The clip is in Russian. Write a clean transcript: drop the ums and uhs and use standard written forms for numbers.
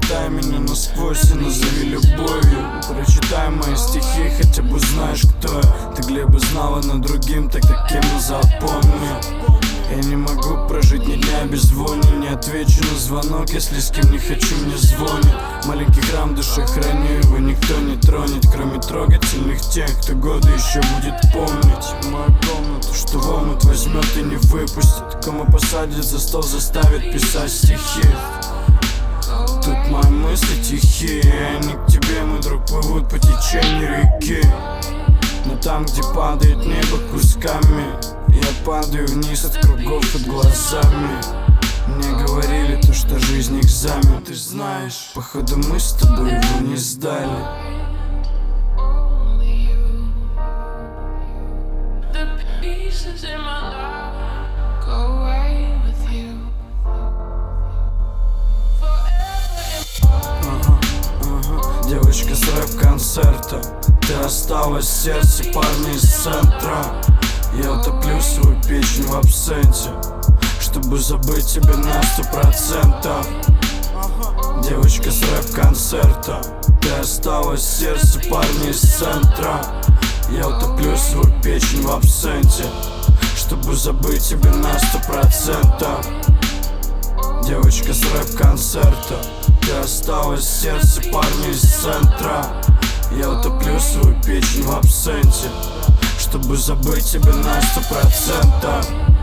Прочитай меня насквозь и назови любовью. Прочитай мои стихи, хотя бы знаешь, кто я. Ты Глеба знала, но другим так кем и запомни. Я не могу прожить ни дня без вони. Не отвечу на звонок, если с кем не хочу, мне звонит. Маленький храм души храню, его никто не тронет, кроме трогательных тех, кто годы еще будет помнить. Мою комнату, что в омут возьмет и не выпустит, кому посадит за стол, заставит писать стихи. Тут мои мысли тихие, они к тебе, мой друг, плывут по течению реки. Но там, где падает небо кусками, я падаю вниз от кругов под глазами. Мне говорили то, что жизнь экзамен, ты знаешь. Походу мы с тобой его не сдали. Девочка с рэп-концерта, ты осталась в сердце парня из центра. Я утоплю свою печень в абсенте, чтобы забыть тебя на 100%. Девочка с рэп-концерта, ты осталась в сердце парня из центра. Я утоплю свою печень в абсенте, чтобы забыть тебя на 100%. Девочка с рэп-концерта, ты осталась в сердце парня из центра. Я утоплю свою печень в абсенте, чтобы забыть тебя на 100%.